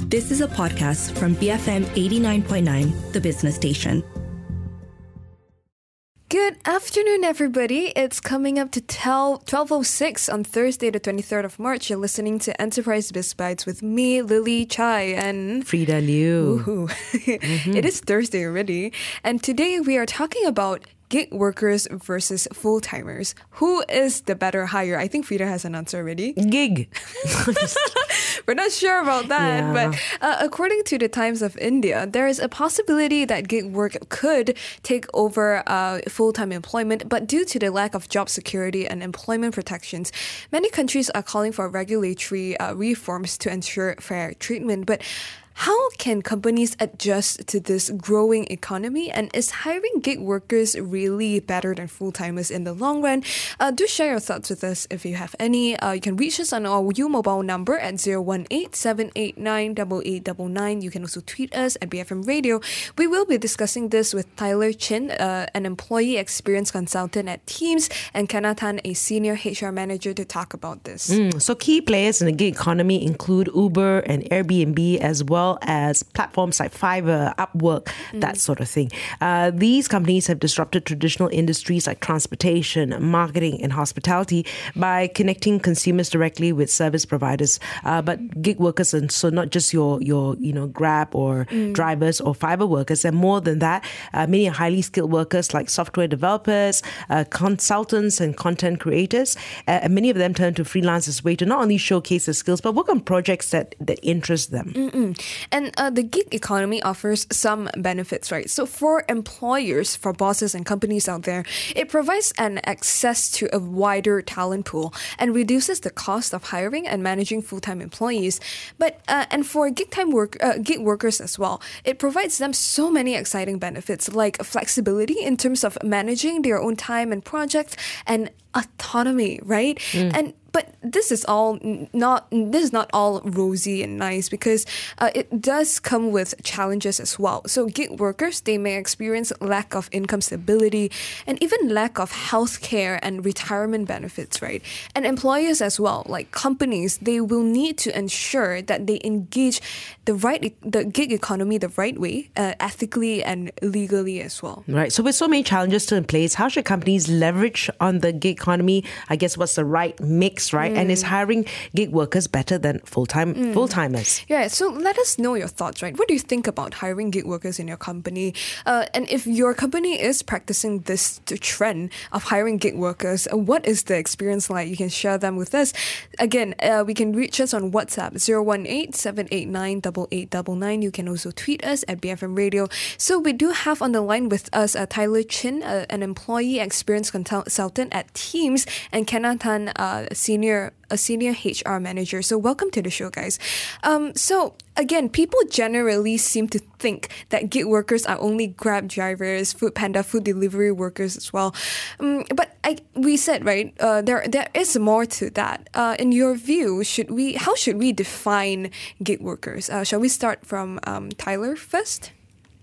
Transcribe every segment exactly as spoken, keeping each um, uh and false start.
This is a podcast from B F M eighty-nine point nine, the business station. Good afternoon, everybody. It's coming up to twelve oh six on Thursday, the twenty-third of March. You're listening to Enterprise Biz Bites with me, Lily Chai, and Frida Liu. mm-hmm. It is Thursday already. And today we are talking about gig workers versus full-timers. Who is the better hire? I think Frida has an answer already. Gig. We're not sure about that, Yeah. but uh, according to the Times of India, there is a possibility that gig work could take over uh, full-time employment, but due to the lack of job security and employment protections, many countries are calling for regulatory uh, reforms to ensure fair treatment. But how can companies adjust to this growing economy? And is hiring gig workers really better than full-timers in the long run? Uh, do share your thoughts with us if you have any. Uh, you can reach us on our U Mobile number at zero one eight, seven eight nine, eight eight nine nine. You can also tweet us at B F M Radio. We will be discussing this with Tyler Chin, uh, an employee experience consultant at Teams, and Kanatan, a senior H R manager, to talk about this. Mm, so key players in the gig economy include Uber and Airbnb, as well as platforms like Fiverr, Upwork, mm. that sort of thing. Uh, these companies have disrupted traditional industries like transportation, marketing, and hospitality by connecting consumers directly with service providers. Uh, but gig workers, and so not just your your you know Grab or mm. drivers or Fiverr workers, and more than that, uh, many are highly skilled workers like software developers, uh, consultants, and content creators. Uh, and many of them turn to freelance as a way to not only showcase their skills but work on projects that that interest them. Mm-mm. And uh, the gig economy offers some benefits, right? So for employers, for bosses and companies out there, it provides an access to a wider talent pool and reduces the cost of hiring and managing full-time employees. But uh, and for gig time work, uh, gig workers as well, it provides them so many exciting benefits like flexibility in terms of managing their own time and projects, and autonomy, right? Mm. And but this is all not this is not all rosy and nice, because uh, it does come with challenges as well. So gig workers, they may experience lack of income stability and even lack of healthcare and retirement benefits, right? And employers as well, like companies, they will need to ensure that they engage the right the gig economy the right way, uh, ethically and legally as well. Right. So with so many challenges still in place, how should companies leverage on the gig economy? I guess what's the right mix, right? Mm. And is hiring gig workers better than full-time mm. full-timers? Yeah. So let us know your thoughts, right? What do you think about hiring gig workers in your company? Uh, and if your company is practicing this trend of hiring gig workers, uh, what is the experience like? You can share them with us. Again, uh, we can reach us on WhatsApp zero one eight, seven eight nine, eight eight nine nine. You can also tweet us at B F M Radio. So we do have on the line with us uh, Tyler Chin, uh, an employee experience consultant at Teams, and Kanatan, uh, senior a senior H R manager. So welcome to the show, guys. Um, so again, people generally seem to think that gig workers are only Grab drivers, Food Panda, food delivery workers as well. Um, but I, we said, right, uh, there there is more to that. Uh, in your view, should we? How should we define gig workers? Uh, shall we start from um, Tyler first?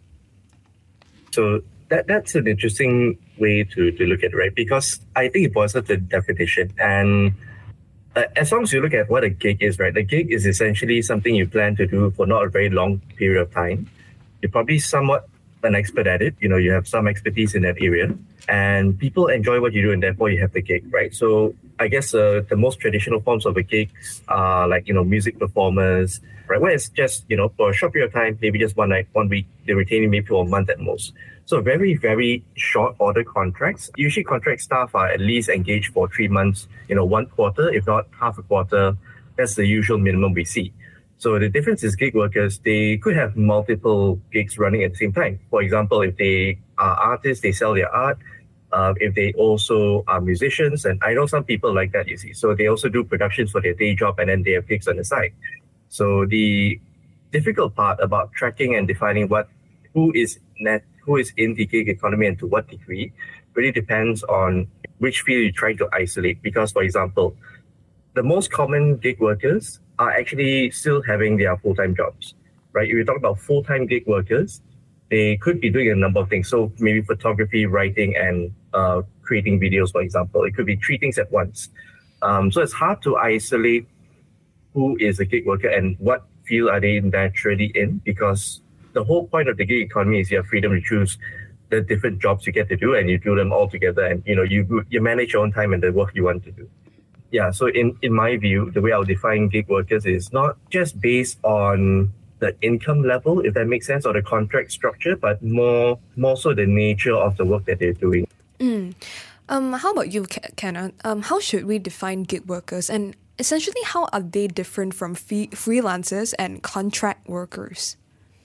So that that's an interesting way to, to look at it, right? Because I think it boils down to the definition. And uh, as long as you look at what a gig is, right? A gig is essentially something you plan to do for not a very long period of time. You're probably somewhat an expert at it. You know, you have some expertise in that area. And people enjoy what you do, and therefore you have the gig, right? So I guess uh, the most traditional forms of a gig are like, you know, music performers, right? Where it's just, you know, for a short period of time, maybe just one night, one week, they retain you maybe for a month at most. So very, very short order contracts. Usually contract staff are at least engaged for three months, you know, one quarter, if not half a quarter. That's the usual minimum we see. So the difference is gig workers, they could have multiple gigs running at the same time. For example, if they are artists, they sell their art. Uh, if they also are musicians, and I know some people like that, you see. So they also do productions for their day job, and then they have gigs on the side. So the difficult part about tracking and defining what who is net, who is in the gig economy and to what degree really depends on which field you try to isolate. Because, for example, the most common gig workers are actually still having their full-time jobs, right? If you talk about full-time gig workers, they could be doing a number of things. So maybe photography, writing, and uh, creating videos, for example. It could be three things at once. Um, so it's hard to isolate who is a gig worker and what field are they naturally in? Because the whole point of the gig economy is you have freedom to choose the different jobs you get to do, and you do them all together, and you know you you manage your own time and the work you want to do. Yeah, so in, in my view, the way I'll define gig workers is not just based on the income level, if that makes sense, or the contract structure, but more more so the nature of the work that they're doing. Mm. Um, how about you, Kenna? Um, how should we define gig workers, and essentially how are they different from fee- freelancers and contract workers?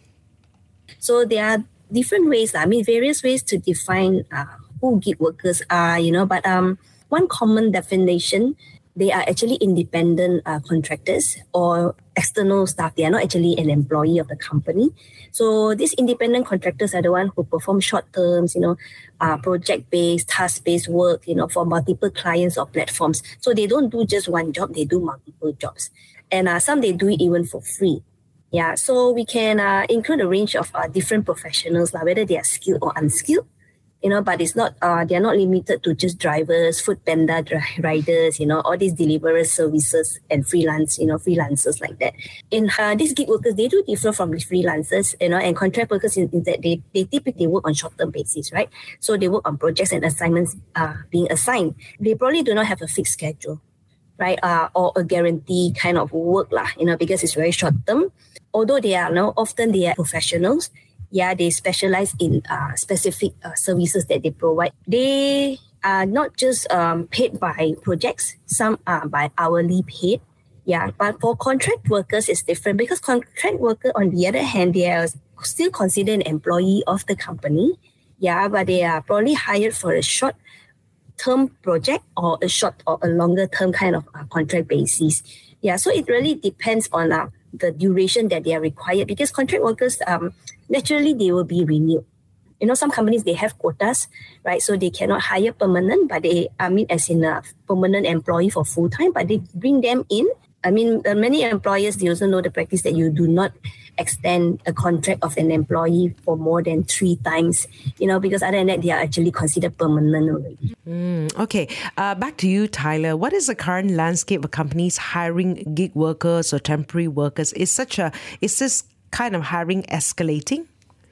So there are different ways, I mean, various ways to define uh, who gig workers are, you know, but um, one common definition, they are actually independent uh, contractors or external staff. They are not actually an employee of the company. So these independent contractors are the ones who perform short terms, you know, uh, project-based, task-based work, you know, for multiple clients or platforms. So they don't do just one job, they do multiple jobs. And uh, some they do it even for free. Yeah, so we can uh, include a range of uh, different professionals, like whether they are skilled or unskilled, you know, but it's not, uh, they're not limited to just drivers, Foodpanda dri- riders, you know, all these delivery services and freelance, you know, freelancers like that. In uh, these gig workers, they do differ from the freelancers, you know, and contract workers in, in that they, they typically work on short-term basis, right? So they work on projects and assignments uh, being assigned. They probably do not have a fixed schedule, right? Uh, or a guarantee kind of work, lah, you know, because it's very short-term. Although they are, you know, often they are professionals, yeah, they specialize in uh, specific uh, services that they provide. They are not just um, paid by projects, some are by hourly paid. Yeah, but for contract workers, it's different because contract worker, on the other hand, they are still considered an employee of the company. Yeah, but they are probably hired for a short term project or a short or a longer term kind of uh, contract basis. Yeah, so it really depends on uh, the duration that they are required, because contract workers, um, naturally, they will be renewed. You know, some companies, they have quotas, right? So they cannot hire permanent, but they, I mean, as in a permanent employee for full time, but they bring them in. I mean, uh, many employers, they also know the practice that you do not extend a contract of an employee for more than three times, you know, because other than that, they are actually considered permanent already. Mm, okay. Uh, back to you, Tyler. What is the current landscape of companies hiring gig workers or temporary workers? Is such a, is this kind of hiring escalating?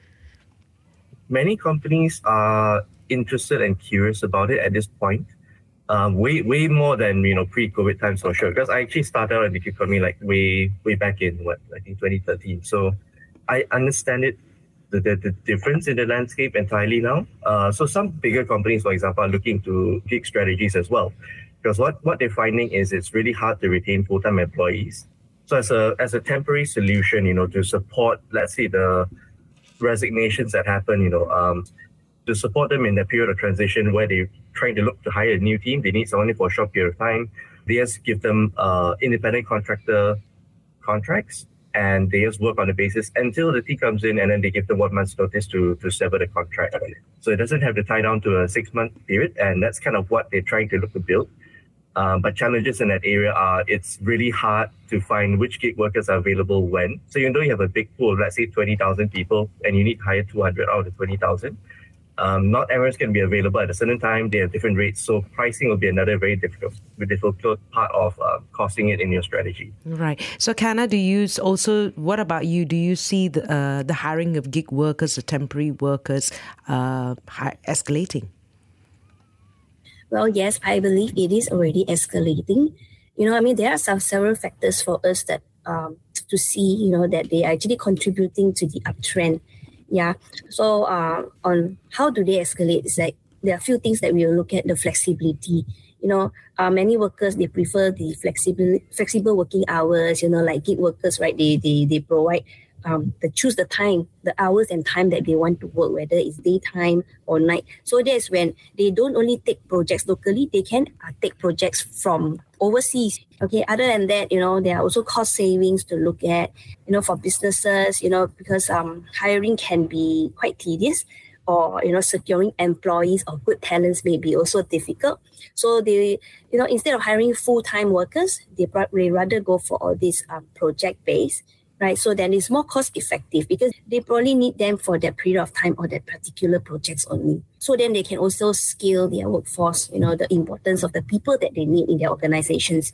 Many companies are interested and curious about it at this point. Um, way way more than, you know, pre-COVID times for sure. Because I actually started out in the gig economy like way way back in what I think twenty thirteen. So I understand it, the, the, the difference in the landscape entirely now. Uh, so some bigger companies, for example, are looking to gig strategies as well. Because what, what they're finding is it's really hard to retain full-time employees. So as a as a temporary solution, you know, to support, let's say, the resignations that happen, you know, um, to support them in the period of transition where they're trying to look to hire a new team, they need someone for a short period of time. They just give them uh, independent contractor contracts, and they just work on the basis until the team comes in, and then they give them one month's notice to, to sever the contract. So it doesn't have to tie down to a six-month period, and that's kind of what they're trying to look to build. Um, but challenges in that area are it's really hard to find which gig workers are available when. So even though you have a big pool of, let's say, twenty thousand people, and you need to hire two hundred out of the twenty thousand, Um, not everyone's going to be available at a certain time. They have different rates. So pricing will be another very difficult, difficult part of uh, costing it in your strategy. Right. So, Kenna, do you also, what about you? Do you see the, uh, the hiring of gig workers or temporary workers uh, escalating? Well, yes, I believe it is already escalating. You know, I mean, there are some several factors for us that um, to see, you know, that they are actually contributing to the uptrend. Yeah. So uh, on how do they escalate? It's like there are a few things that we will look at. The flexibility. You know, uh, many workers, they prefer the flexible flexible working hours. You know, like gig workers, right? They they they provide um they choose the time, the hours and time that they want to work, whether it's daytime or night. So that's when they don't only take projects locally, they can uh, take projects from overseas. Okay, other than that, you know, there are also cost savings to look at, you know, for businesses, you know, because um hiring can be quite tedious, or, you know, securing employees or good talents may be also difficult. So they, you know, instead of hiring full-time workers, they, they rather go for all these um, project-based, right? So then it's more cost-effective because they probably need them for that period of time or that particular projects only. So then they can also scale their workforce, you know, the importance of the people that they need in their organizations.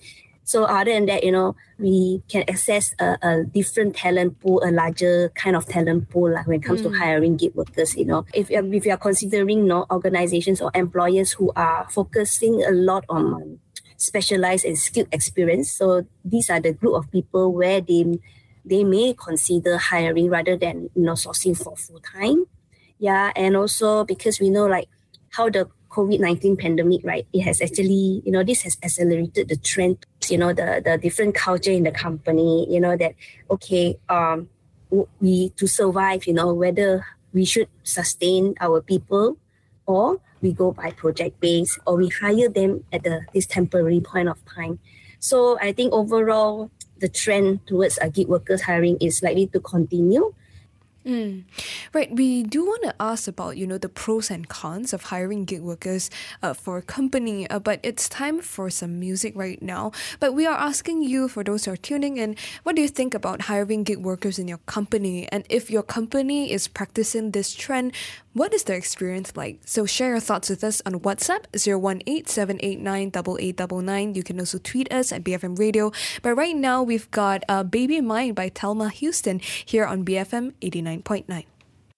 So other than that, you know, we can access a, a different talent pool, a larger kind of talent pool like when it comes mm. to hiring gig workers, you know. If, if you are considering, you know, organizations or employers who are focusing a lot on um, specialized and skilled experience, so these are the group of people where they they may consider hiring rather than, you know, sourcing for full-time. Yeah, and also because we know like how the COVID nineteen pandemic, right, it has actually, you know, this has accelerated the trend, you know, the, the different culture in the company, you know, that, okay, um, we, to survive, you know, whether we should sustain our people or we go by project base or we hire them at the, this temporary point of time. So I think overall, the trend towards uh, gig workers hiring is likely to continue. Mm. Right. We do want to ask about, you know, the pros and cons of hiring gig workers uh, for a company, uh, but it's time for some music right now. But we are asking you, for those who are tuning in, what do you think about hiring gig workers in your company? And if your company is practicing this trend, what is the experience like? So share your thoughts with us on WhatsApp, zero one eight, seven eight nine, eight eight nine nine. You can also tweet us at B F M Radio. But right now, we've got uh, Baby Mine by Thelma Houston here on B F M eighty-nine point nine.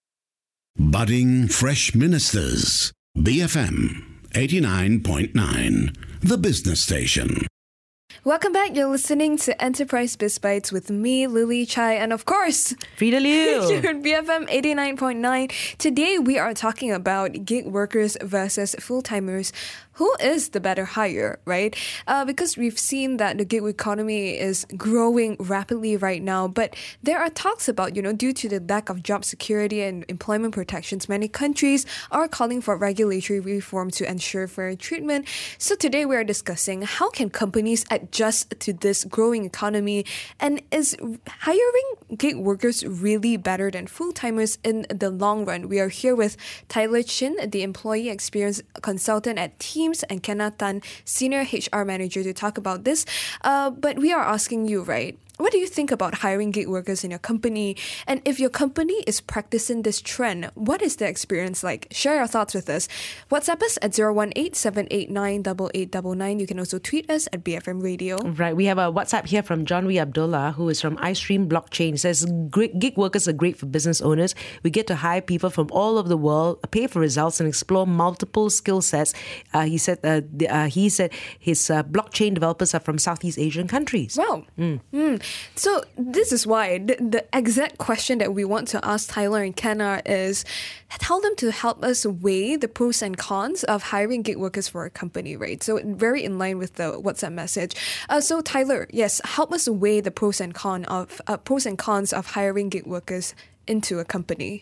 Budding Fresh Ministers. B F M eighty-nine point nine, the business station. Welcome back. You're listening to Enterprise Biz Bites with me, Lily Chai, and of course, Frida Liu. Here at B F M eighty-nine point nine. Today, we are talking about gig workers versus full-timers. Who is the better hire, right? Uh, because we've seen that the gig economy is growing rapidly right now, but there are talks about, you know, due to the lack of job security and employment protections, many countries are calling for regulatory reform to ensure fair treatment. So today we are discussing how can companies adjust to this growing economy, and is hiring gig workers really better than full-timers in the long run? We are here with Tyler Chin, the employee experience consultant at Team, and Kenna Tan, Senior H R Manager, to talk about this. Uh, but we are asking you, right? What do you think about hiring gig workers in your company? And if your company is practicing this trend, what is the experience like? Share your thoughts with us. WhatsApp us at zero one eight, seven eight nine, eight eight nine nine. You can also tweet us at B F M Radio. Right. We have a WhatsApp here from John Wee Abdullah, who is from iStream Blockchain. He says, great, gig workers are great for business owners. We get to hire people from all over the world, pay for results, and explore multiple skill sets. Uh, he said uh, the, uh, he said his uh, blockchain developers are from Southeast Asian countries. Wow. Mm. Mm. So this is why the, the exact question that we want to ask Tyler and Kenna is, tell them to help us weigh the pros and cons of hiring gig workers for a company, right? So very in line with the WhatsApp message. Uh, so Tyler, yes, help us weigh the pros and con of uh, pros and cons of hiring gig workers into a company.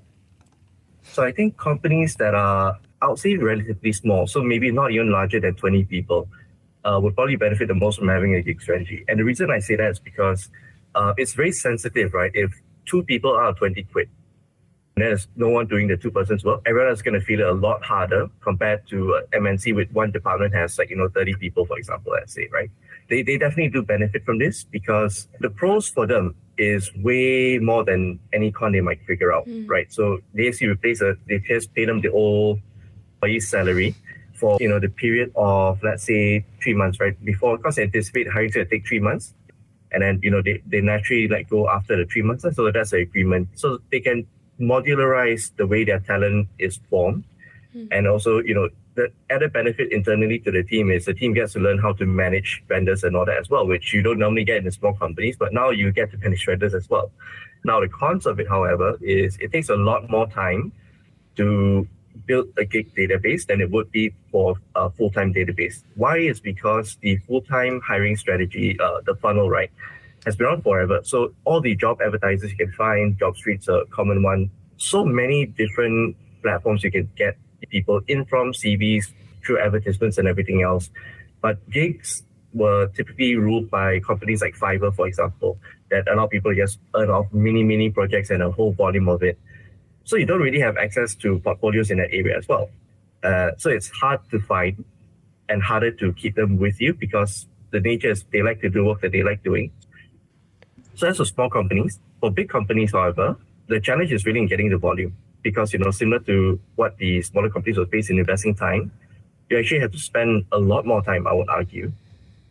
So I think companies that are, I would say, relatively small, so maybe not even larger than twenty people, Uh, would probably benefit the most from having a gig strategy. And the reason I say that is because uh, it's very sensitive, right? If two people out of twenty quit, and there's no one doing the two person's work, everyone is going to feel it a lot harder compared to uh, M N C with one department has like, you know, thirty people, for example, let's say, right? They, they definitely do benefit from this because the pros for them is way more than any con they might figure out, mm. right? So they actually replace a, they just pay them the old employee salary for, you know, the period of, let's say, three months, right? Before, because they anticipate hiring to take three months. And then, you know, they, they naturally like go after the three months. So that's the agreement. So they can modularize the way their talent is formed. Mm. And also, you know, the added benefit internally to the team is the team gets to learn how to manage vendors and all that as well, which you don't normally get in the small companies, but now you get to manage vendors as well. Now, the cons of it, however, is it takes a lot more time to build a gig database than it would be for a full-time database. Why? Is because the full-time hiring strategy, uh, the funnel, right, has been around forever. So all the job advertisers you can find, JobStreet's a common one. So many different platforms you can get people in from, C Vs, through advertisements and everything else. But gigs were typically ruled by companies like Fiverr, for example, that allow people to just earn off mini, mini projects and a whole volume of it. So you don't really have access to portfolios in that area as well. Uh, so it's hard to find and harder to keep them with you because the nature is they like to do work that they like doing. So that's for small companies. For big companies, however, the challenge is really in getting the volume because, you know, similar to what the smaller companies will face in investing time, you actually have to spend a lot more time, I would argue,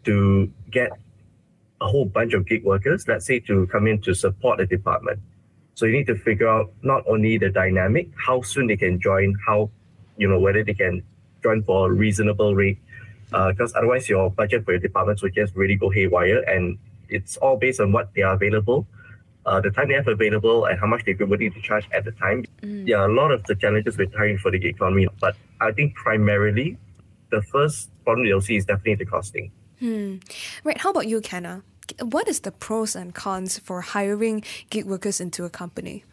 to get a whole bunch of gig workers, let's say, to come in to support the department. So you need to figure out not only the dynamic, how soon they can join, how, you know, whether they can join for a reasonable rate, because uh, otherwise your budget for your departments would just really go haywire, and it's all based on what they are available, uh, the time they have available, and how much they're willing to charge at the time. Mm. Yeah, a lot of the challenges with hiring for the gig economy, but I think primarily the first problem you'll see is definitely the costing. Hmm. Right. How about you, Kenna? What is the pros and cons for hiring gig workers into a company?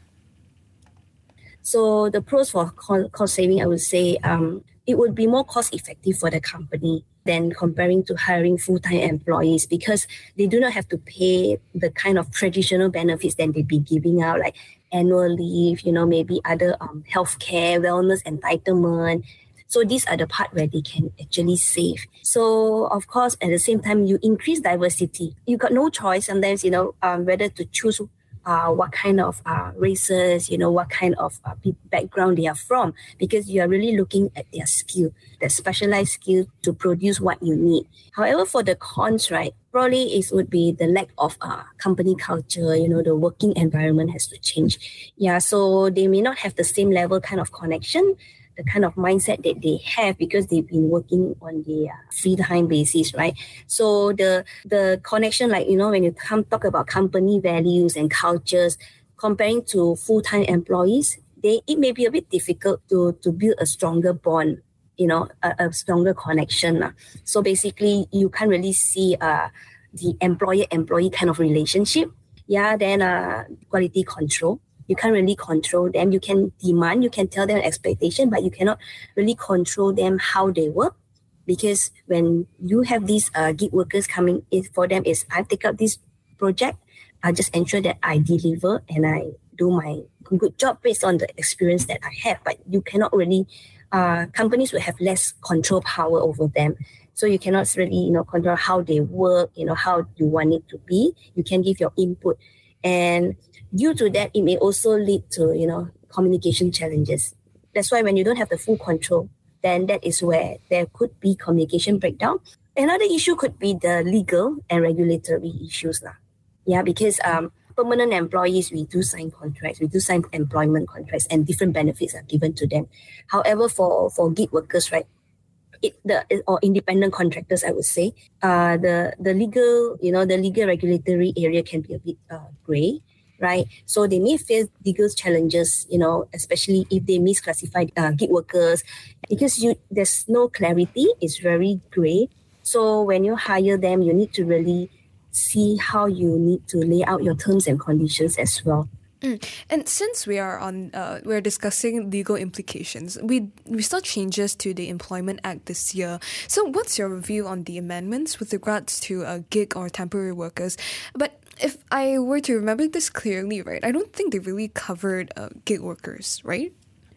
So the pros for cost saving, I would say um, it would be more cost effective for the company than comparing to hiring full-time employees, because they do not have to pay the kind of traditional benefits that they'd be giving out, like annual leave, you know, maybe other um, healthcare, wellness entitlement. So these are the part where they can actually save. So of course, at the same time, you increase diversity. You got no choice sometimes, you know, um, whether to choose uh, what kind of uh, races, you know, what kind of uh, background they are from, because you are really looking at their skill, their specialized skill to produce what you need. However, for the cons, right, probably it would be the lack of uh, company culture, you know, the working environment has to change. Yeah, so they may not have the same level kind of connection, the kind of mindset that they have, because they've been working on the uh, free time basis, right? So the the connection, like, you know, when you come talk about company values and cultures, comparing to full-time employees, they it may be a bit difficult to to build a stronger bond, you know, a, a stronger connection. Uh. So basically, you can't really see uh, the employer-employee kind of relationship. Yeah, then uh, quality control. You can't really control them. You can demand, you can tell them expectation, but you cannot really control them how they work. Because when you have these uh, gig workers coming in, for them is, I take up this project, I just ensure that I deliver and I do my good job based on the experience that I have. But you cannot really, uh, companies will have less control power over them. So you cannot really, you know, control how they work, you know, how you want it to be. You can give your input. And due to that, it may also lead to, you know, communication challenges. That's why when you don't have the full control, then that is where there could be communication breakdown. Another issue could be the legal and regulatory issues. Lah. Yeah, because um, permanent employees, we do sign contracts, we do sign employment contracts, and different benefits are given to them. However, for, for gig workers, right, It, the or independent contractors, I would say, uh, the the legal, you know, the legal regulatory area can be a bit uh, grey, right? So they may face legal challenges, you know, especially if they misclassify uh, gig workers, because you there's no clarity. It's very grey. So when you hire them, you need to really see how you need to lay out your terms and conditions as well. Mm. And since we are on, uh, we're discussing legal implications, we we saw changes to the Employment Act this year. So what's your review on the amendments with regards to uh, gig or temporary workers? But if I were to remember this clearly, right, I don't think they really covered uh, gig workers, right?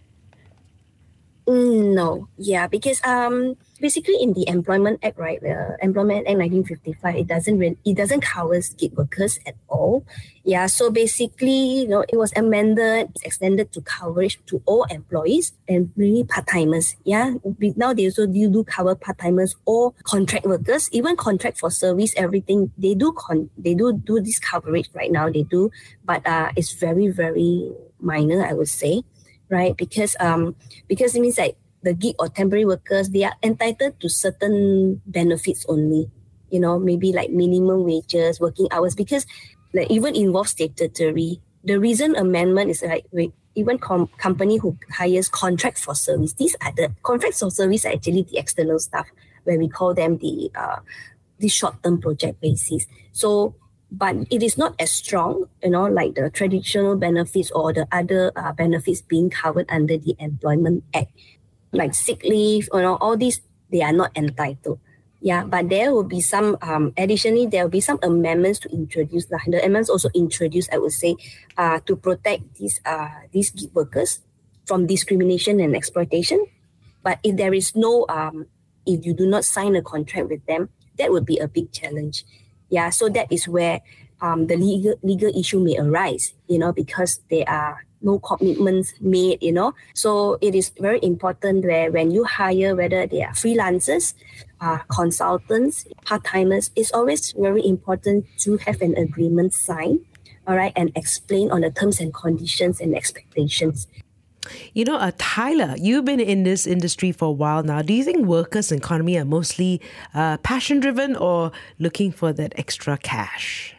No, yeah, because um, basically in the Employment Act, right, the Employment Act nineteen fifty-five, it doesn't really, it doesn't cover gig workers at all. Yeah, so basically, you know, it was amended, it's extended to coverage to all employees and really part-timers. Yeah, now they also do, do cover part-timers or contract workers, even contract for service, everything. They do con, they do do this coverage right now. They do, but uh, it's very very minor, I would say. Right, because um, because it means like the gig or temporary workers, they are entitled to certain benefits only. You know, maybe like minimum wages, working hours, because like even involves statutory. The recent amendment is like even com- company who hires contract for service. These are the contracts for service are actually the external staff, where we call them the uh, the short-term project basis. So. But it is not as strong, you know, like the traditional benefits or the other uh, benefits being covered under the Employment Act, like sick leave, you know, all these, they are not entitled. Yeah, but there will be some, um, additionally, there will be some amendments to introduce. Like the amendments also introduced, I would say, uh, to protect these uh, these gig workers from discrimination and exploitation. But if there is no, um, if you do not sign a contract with them, that would be a big challenge. Yeah, so that is where um, the legal legal issue may arise, you know, because they are no commitments made, you know. So it is very important where when you hire, whether they are freelancers, uh, consultants, part-timers, it's always very important to have an agreement signed, all right, and explain on the terms and conditions and expectations. You know, uh, Tyler, you've been in this industry for a while now. Do you think workers in economy are mostly uh, passion-driven or looking for that extra cash?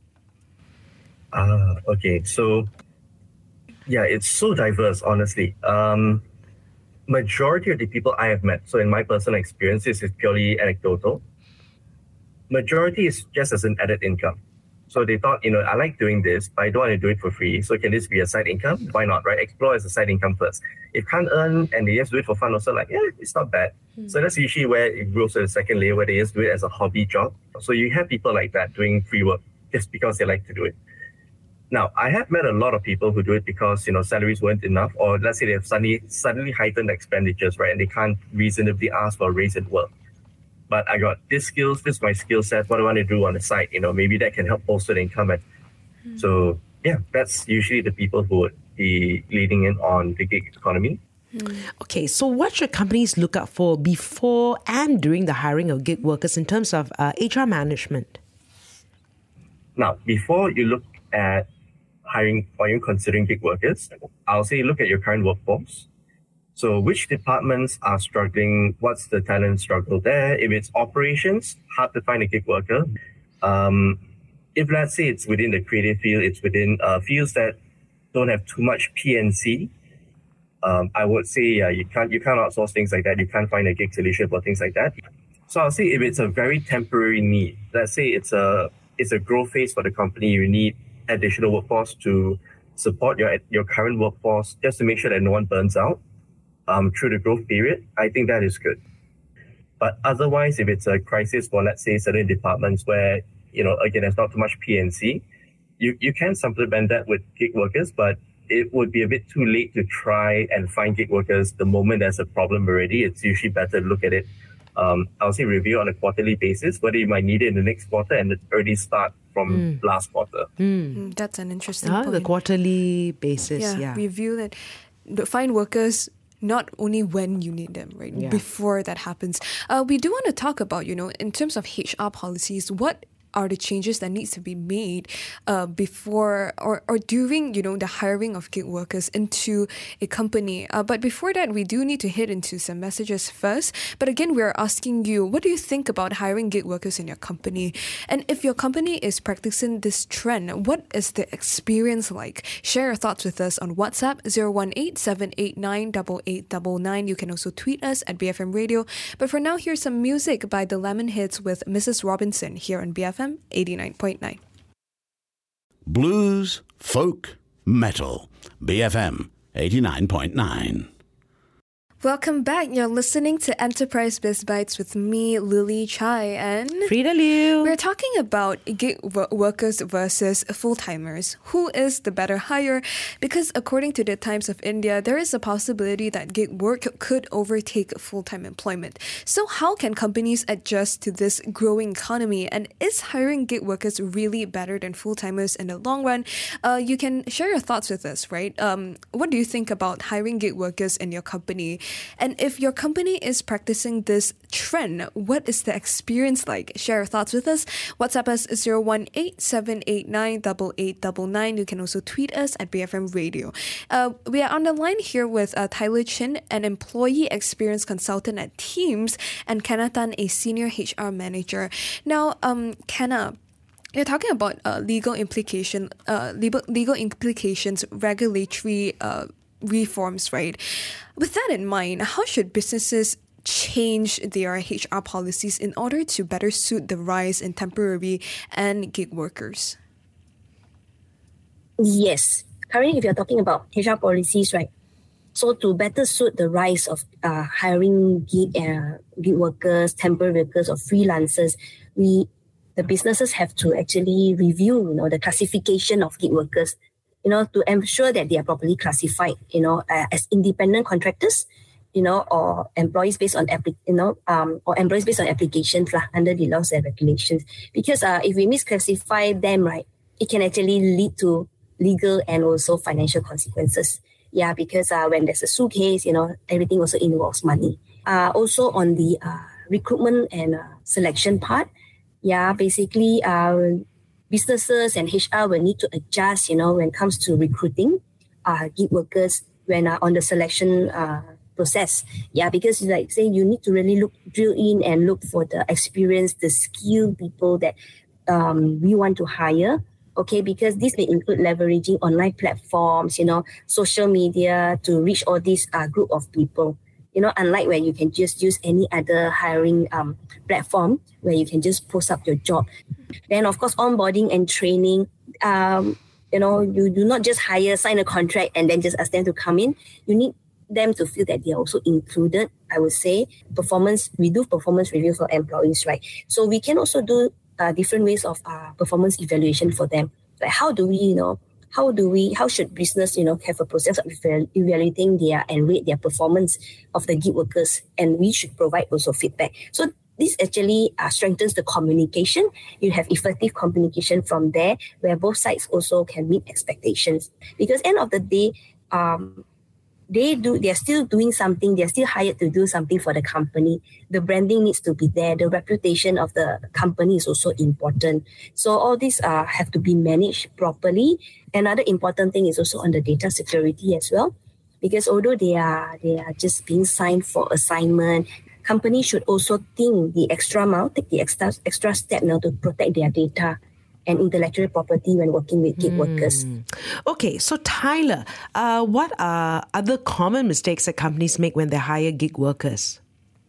Ah, uh, okay. So, yeah, it's so diverse, honestly. Um, majority of the people I have met, so in my personal experience, this is purely anecdotal. Majority is just as an added income. So they thought, you know, I like doing this, but I don't want to do it for free. So can this be a side income? Why not, right? Explore as a side income first. If can't earn and they just do it for fun, also like, yeah, it's not bad. Mm. So that's usually where it grows to the second layer, where they just do it as a hobby job. So you have people like that doing free work just because they like to do it. Now, I have met a lot of people who do it because, you know, salaries weren't enough, or let's say they have suddenly, suddenly heightened expenditures, right? And they can't reasonably ask for a raise at work. But I got this skills, this is my skill set, what do I want to do on the side? You know, maybe that can help bolster the income. At, mm. So, yeah, that's usually the people who would be leading in on the gig economy. Mm. Okay, so what should companies look out for before and during the hiring of gig workers in terms of uh, H R management? Now, before you look at hiring or you're considering gig workers, I'll say look at your current workforce. So which departments are struggling? What's the talent struggle there? If it's operations, hard to find a gig worker. Um, if let's say it's within the creative field, it's within uh, fields that don't have too much P and C, um, I would say yeah, you can't you can't outsource things like that. You can't find a gig solution for things like that. So I'll say if it's a very temporary need, let's say it's a it's a growth phase for the company, you need additional workforce to support your your current workforce just to make sure that no one burns out. Um, through the growth period, I think that is good. But otherwise, if it's a crisis for, let's say, certain departments where, you know, again, there's not too much P and C, you, you can supplement that with gig workers, but it would be a bit too late to try and find gig workers the moment there's a problem already. It's usually better to look at it, um, I'll say review on a quarterly basis, whether you might need it in the next quarter and already start from mm. last quarter. Mm. Mm, that's an interesting ah, point. The quarterly basis, yeah. yeah. Review that. Find workers not only when you need them, right? Yeah. Before that happens. Uh, we do want to talk about, you know, in terms of H R policies, what are the changes that needs to be made uh, before or, or during, you know, the hiring of gig workers into a company. Uh, but before that, we do need to hit into some messages first. But again, we're asking you, what do you think about hiring gig workers in your company? And if your company is practicing this trend, what is the experience like? Share your thoughts with us on WhatsApp zero one eight, seven eight nine, eight eight nine nine. You can also tweet us at B F M Radio. But for now, here's some music by the Lemonheads with Missus Robinson here on B F M eighty-nine point nine. Blues, folk, metal. B F M eighty-nine point nine. Welcome back. You're listening to Enterprise Biz Bites with me, Lily Chai, and Frida Liu. We're talking about gig w- workers versus full-timers. Who is the better hire? Because according to the Times of India, there is a possibility that gig work could overtake full-time employment. So how can companies adjust to this growing economy? And is hiring gig workers really better than full-timers in the long run? Uh, you can share your thoughts with us, right? Um, what do you think about hiring gig workers in your company? And if your company is practicing this trend, what is the experience like? Share your thoughts with us. WhatsApp us zero one eight, seven eight nine, eight eight nine nine. You can also tweet us at B F M Radio. Uh, we are on the line here with uh, Tyler Chin, an employee experience consultant at Teams, and Kenna Tan, a senior H R manager. Now, um, Kenna, you're talking about uh, legal implication, uh, legal legal implications, regulatory uh, reforms, right? With that in mind, how should businesses change their H R policies in order to better suit the rise in temporary and gig workers? Yes. Currently, if you're talking about H R policies, right? So to better suit the rise of uh, hiring gig, uh, gig workers, temporary workers, or freelancers, we the businesses have to actually review, you know, the classification of gig workers, you know, to ensure that they are properly classified, you know, uh, as independent contractors, you know, or employees based on, appli- you know, um, or employees based on applications lah, under the laws and regulations. Because uh, if we misclassify them, right, it can actually lead to legal and also financial consequences. Yeah, because uh, when there's a suit case, you know, everything also involves money. Uh, also on the uh, recruitment and uh, selection part, yeah, basically uh, businesses and H R will need to adjust, you know, when it comes to recruiting uh, gig workers when uh, on the selection uh, process. Yeah, because like say you need to really look, drill in and look for the experience, the skilled people that um, we want to hire. Okay, because this may include leveraging online platforms, you know, social media to reach all these uh, group of people. You know, unlike where you can just use any other hiring um, platform where you can just post up your job. Then, of course, onboarding and training. Um, you know, you do not just hire, sign a contract, and then just ask them to come in. You need them to feel that they are also included. I would say performance. We do performance review for employees, right? So we can also do Uh, different ways of uh, performance evaluation for them. Like how do we, you know, how do we, how should business, you know, have a process of evaluating their and rate their performance of the gig workers, and we should provide also feedback. So this actually uh, strengthens the communication. You have effective communication from there, where both sides also can meet expectations. Because end of the day, um, they do, they're still doing something, they're still hired to do something for the company. The branding needs to be there. The reputation of the company is also important. So all these uh, have to be managed properly. Another important thing is also on the data security as well. Because although they are, they are just being signed for assignment, companies should also think the extra mile, take the extra, extra step now to protect their data and intellectual property when working with gig mm. workers. Okay, so Tyler, uh, what are other common mistakes that companies make when they hire gig workers?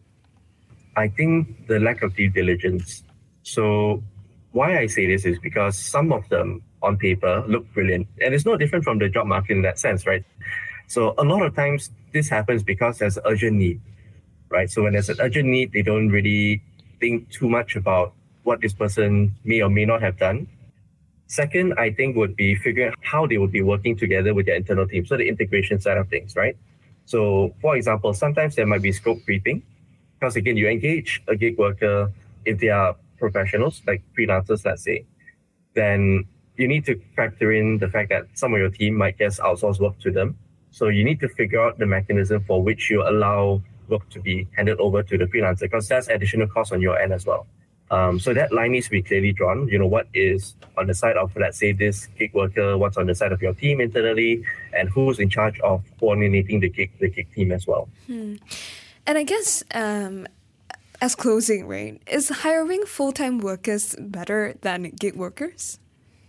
I think the lack of due diligence. So why I say this is because some of them on paper look brilliant, and it's no different from the job market in that sense, right? So a lot of times this happens because there's an urgent need, right? So when there's an urgent need, they don't really think too much about what this person may or may not have done. Second, I think would be figuring out how they would be working together with their internal team. So the integration side of things, right? So for example, sometimes there might be scope creeping because again, you engage a gig worker if they are professionals, like freelancers, let's say, then you need to factor in the fact that some of your team might just outsource work to them. So you need to figure out the mechanism for which you allow work to be handed over to the freelancer, because that's additional cost on your end as well. Um, so that line needs to be clearly drawn. You know, what is on the side of, let's say, this gig worker, what's on the side of your team internally, and who's in charge of coordinating the gig, the gig team as well. Hmm. And I guess um, as closing, right, is hiring full-time workers better than gig workers?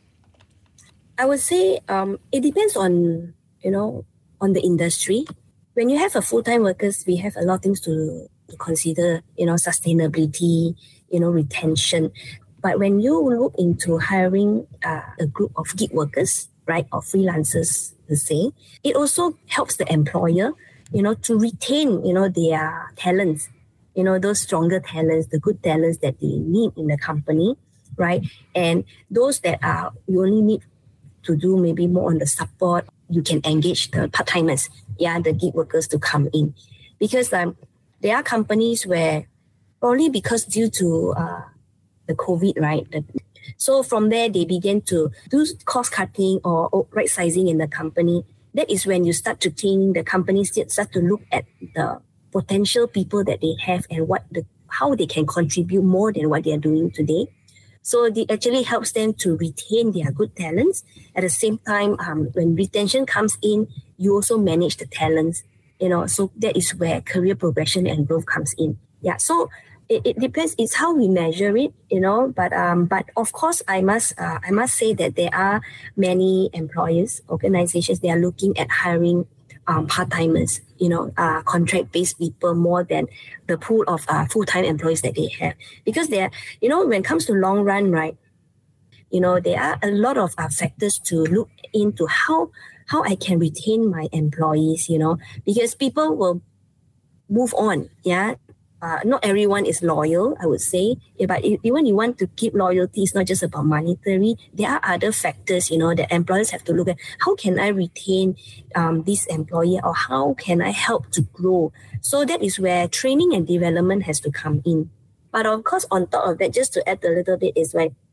I would say um, it depends on, you know, on the industry. When you have a full-time workers, we have a lot of things to, to consider, you know, sustainability, you know, retention. But when you look into hiring uh, a group of gig workers, right, or freelancers, per se, it also helps the employer, you know, to retain, you know, their talents, you know, those stronger talents, the good talents that they need in the company, right? And those that are, you only need to do maybe more on the support, you can engage the part-timers, yeah, the gig workers to come in. Because um, there are companies where probably because due to uh, the COVID, right? The, so from there, they began to do cost cutting or, or right sizing in the company. That is when you start to think the companies start to look at the potential people that they have and what the how they can contribute more than what they are doing today. So it actually helps them to retain their good talents. At the same time, um, when retention comes in, you also manage the talents. You know, so that is where career progression and growth comes in. Yeah, so it, it depends. It's how we measure it, you know. But um, but of course, I must uh, I must say that there are many employers, organizations, they are looking at hiring um, part-timers, you know, uh, contract-based people more than the pool of uh, full-time employees that they have. Because they're, you know, when it comes to long run, right, you know, there are a lot of uh, factors to look into how how I can retain my employees, you know, because people will move on, yeah. Uh, not everyone is loyal, I would say. Yeah, but if, even you want to keep loyalty, it's not just about monetary. There are other factors, you know, that employers have to look at. How can I retain um, this employee, or how can I help to grow? So that is where training and development has to come in. But of course, on top of that, just to add a little bit is like,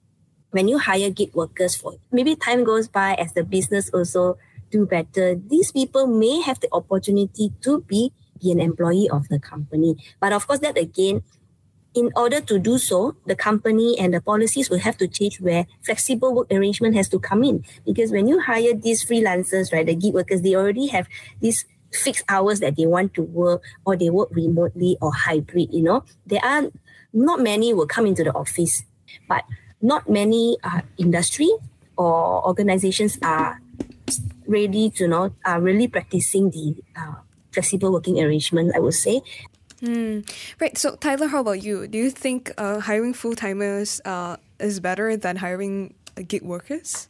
when you hire gig workers for maybe time goes by as the business also do better, these people may have the opportunity to be, be an employee of the company. But of course, that again, in order to do so, the company and the policies will have to change where flexible work arrangement has to come in. Because when you hire these freelancers, right, the gig workers, they already have these fixed hours that they want to work, or they work remotely or hybrid, you know. There are not many will come into the office, but not many uh, industry or organizations are ready to, you know, are really practicing the uh, flexible working arrangement, I would say. Hmm. Right. So, Tyler, how about you? Do you think uh, hiring full-timers uh, is better than hiring uh, gig workers?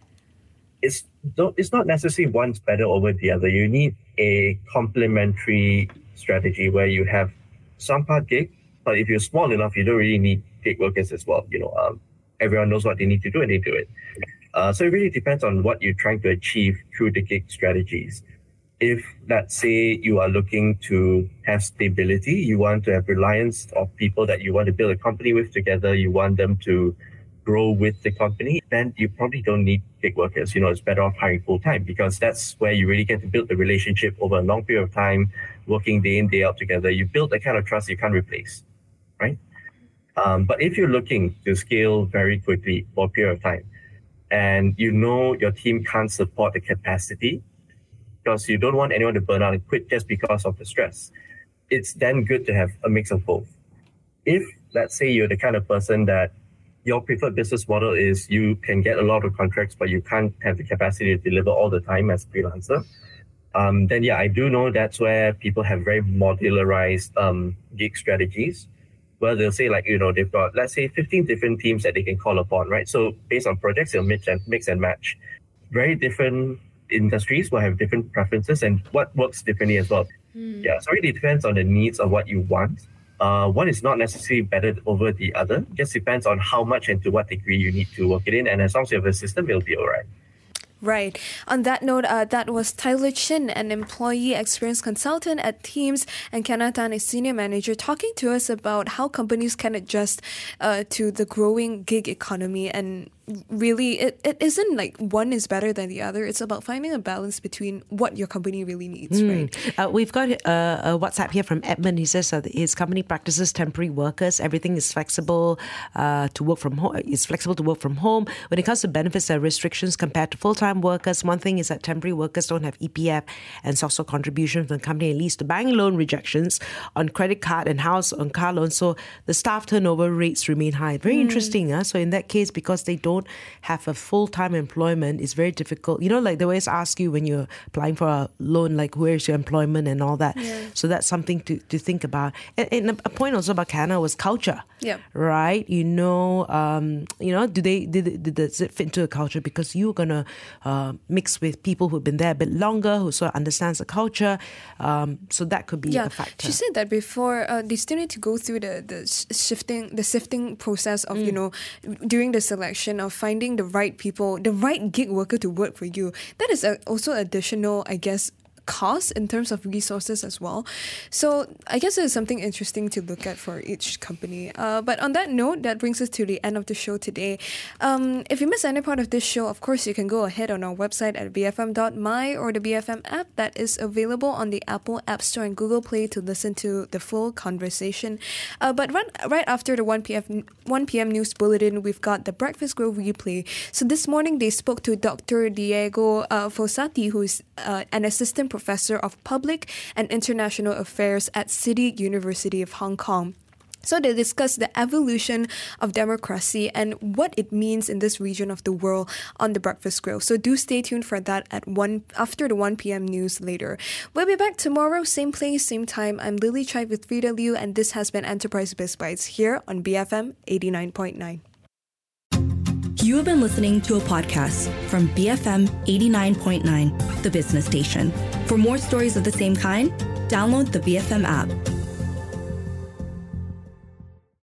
It's, it's not necessarily one's better over the other. You need a complementary strategy where you have some part gig, but if you're small enough, you don't really need gig workers as well. You know, um, everyone knows what they need to do and they do it. Uh, so it really depends on what you're trying to achieve through the gig strategies. If, let's say, you are looking to have stability, you want to have reliance of people that you want to build a company with together, you want them to grow with the company, then you probably don't need gig workers. You know, it's better off hiring full-time, because that's where you really get to build the relationship over a long period of time, working day in, day out together. You build that kind of trust you can't replace, right? Um, but if you're looking to scale very quickly for a period of time, and you know your team can't support the capacity, because you don't want anyone to burn out and quit just because of the stress, it's then good to have a mix of both. If, let's say, you're the kind of person that your preferred business model is you can get a lot of contracts, but you can't have the capacity to deliver all the time as a freelancer, um, then yeah, I do know that's where people have very modularized um, gig strategies, where they'll say, like, you know, they've got, let's say, fifteen different teams that they can call upon, right? So based on projects, they'll mix and, mix and match. Very different industries will have different preferences and what works differently as well. Mm. Yeah, so it really depends on the needs of what you want. Uh, one is not necessarily better over the other. It just depends on how much and to what degree you need to work it in. And as long as you have a system, it'll be all right. Right. On that note, uh, that was Tyler Chin, an employee experience consultant at Teams, and Kiana Tan, a senior manager, talking to us about how companies can adjust uh, to the growing gig economy. And really, it, it isn't like one is better than the other. It's about finding a balance between what your company really needs, mm. right? Uh, we've got uh, a WhatsApp here from Edmund. He says uh, his company practices temporary workers. Everything is flexible uh, to work from home. It's flexible to work from home. When it comes to benefits, there are restrictions compared to full-time workers. One thing is that temporary workers don't have E P F and social contributions from the company. It leads to bank loan rejections on credit card and house on car loans. So the staff turnover rates remain high. Very mm. interesting. Huh? So in that case, because they don't have a full-time employment, it's very difficult. You know, like they always ask you when you're applying for a loan, like where's your employment and all that. Yeah. So that's something to, to think about. And, and a point also about Kiana was culture. Yeah. Right? You know, um, you know, do they did, did, does it fit into a culture? Because you're gonna uh, mix with people who've been there a bit longer, who sort of understands the culture. Um, so that could be yeah. a factor. She said that before. Uh, they still need to go through the the shifting, the sifting process of mm. you know, during the selection of finding the right people, the right gig worker to work for you. That is a, also additional, I guess, cost in terms of resources as well. So I guess it's something interesting to look at for each company. Uh, but on that note, that brings us to the end of the show today. Um, if you miss any part of this show, of course, you can go ahead on our website at b f m dot m y or the B F M app that is available on the Apple App Store and Google Play to listen to the full conversation. Uh, but right, right after the one p.m. news bulletin, we've got the Breakfast Grow replay. So this morning, they spoke to Doctor Diego uh, Fossati, who is uh, an assistant professor of Public and International Affairs at City University of Hong Kong. So they discussed the evolution of democracy and what it means in this region of the world on the Breakfast Grill. So do stay tuned for that at one after the one p.m. news later. We'll be back tomorrow, same place, same time. I'm Lily Chai with Frida Liu, and this has been Enterprise Biz Bites here on B F M eighty-nine point nine. You have been listening to a podcast from B F M eighty-nine point nine, the business station. For more stories of the same kind, download the B F M app.